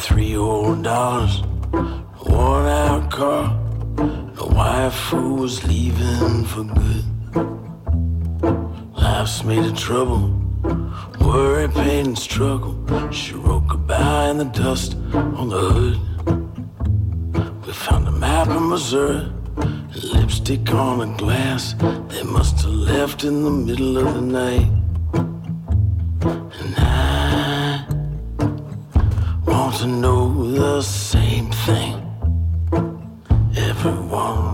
$3 worn out car, a wife who was leaving for good. Life's made of trouble, worry, pain, and struggle. She wrote goodbye in the dust on the hood. We found a map of Missouri, lipstick on a glass. They must have left in the middle of the night. And I want to know the same thing everyone